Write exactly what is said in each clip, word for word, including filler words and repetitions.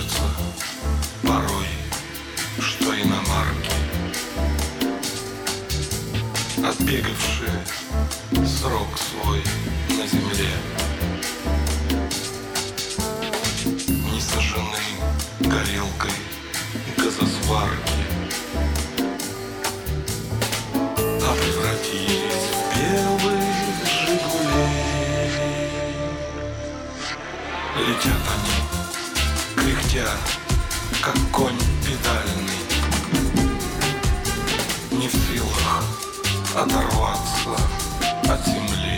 кажется порой, что иномарки, отбегавшие срок свой на земле, не сожжены горелкой газосварки, а превратились в белые «Жигулей». Летят они, кряхтя, как конь педальный, не в силах оторваться от земли.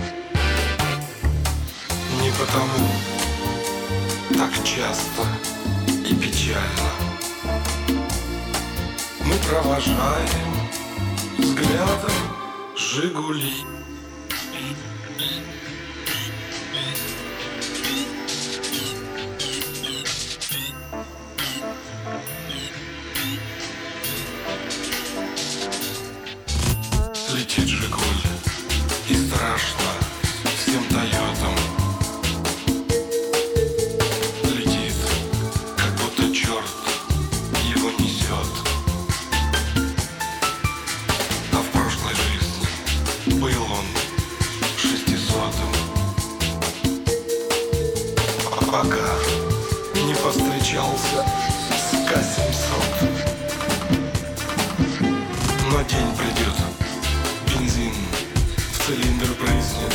Не потому так часто и печально мы провожаем взглядом «Жигули». Летит «Жигуль», и страшно всем «Тойотам». Летит, как будто черт его несет. А в прошлой жизни был он шестисотым, пока не повстречался с Ка семьсот. Но день придет, бензин в цилиндр брызнет,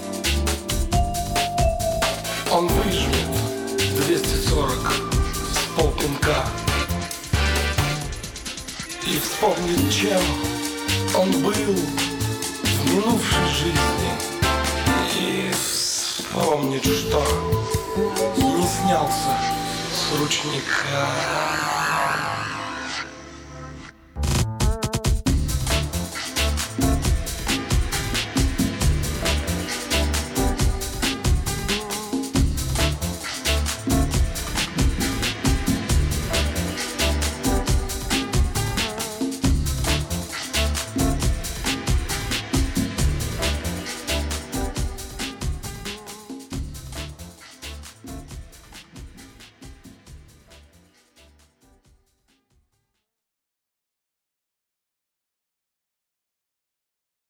он выжмет двести сорок с полпинка и вспомнит, чем он был в минувшей жизни, и вспомнит, что не снялся с ручника.